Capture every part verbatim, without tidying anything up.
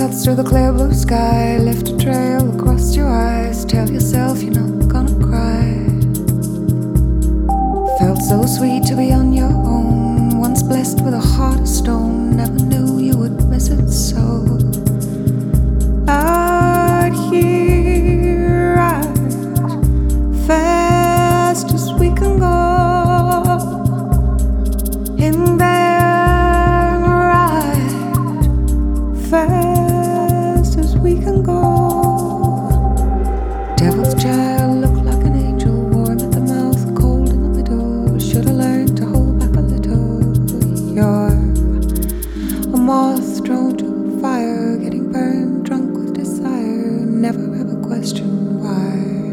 sunsets through the clear blue sky. Lift a trail across your eyes. Tell yourself you're not gonna cry. Felt so sweet to be on your own. Once blessed with a heart of stone. Never knew you would miss it so. Out here, right fast as we can go. In there, right fast as we can go. Devil's child looked like an angel, warm at the mouth, cold in the middle. Should've learned to hold back a little. You're a moth drawn to the fire, getting burned, drunk with desire. Never ever question why.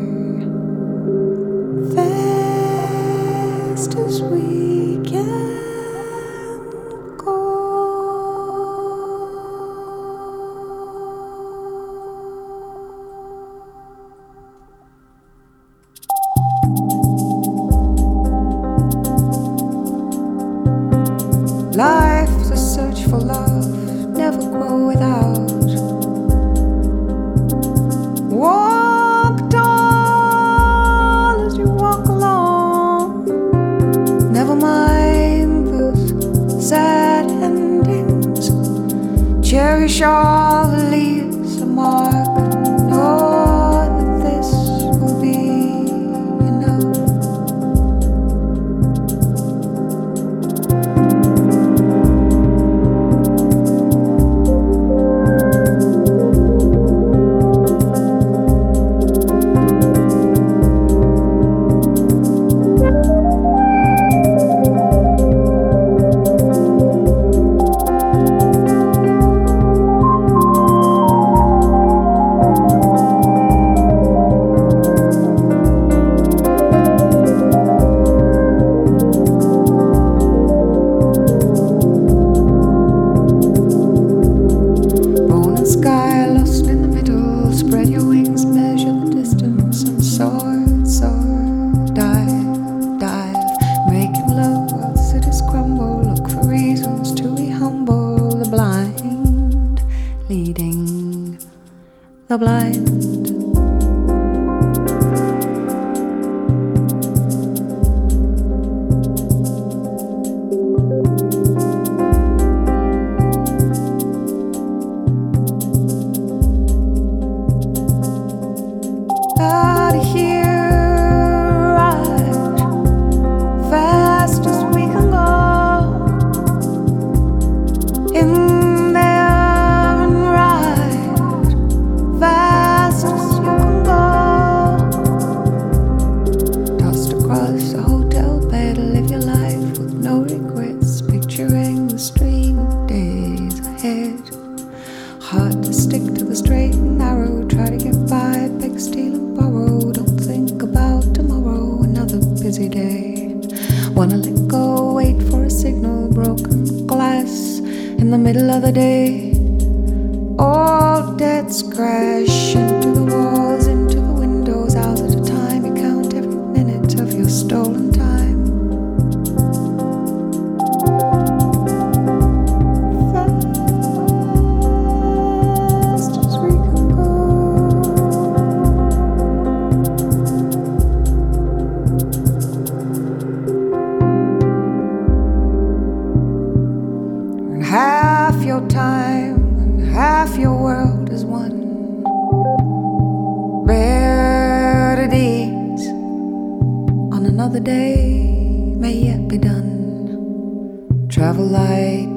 Fast as we can. Life's a search for love, never grow without. Walk tall as you walk along. Never mind the sad endings. Cherish all the leaves of mark. Know that this will be enough. Sky lost in the middle, spread your wings, measure the distance, and soar, soar, dive, dive, making love while cities crumble. Look for reasons to be humble. The blind leading the blind. Out of here, right fast as we can go. In there and right fast as you can go. Tossed across a hotel bed, live your life with no regrets, picturing the stream of days ahead. Hard to stick to the straight and narrow, try to get by, beg, steal and borrow. Don't think about tomorrow, another busy day. Wanna let go, wait for a signal, broken glass in the middle of the day. All debts crash into the walls, into the windows, hours at a time. You count every minute of your stolen time. Half your time and half your world is one. Better days on another day may yet be done. Travel light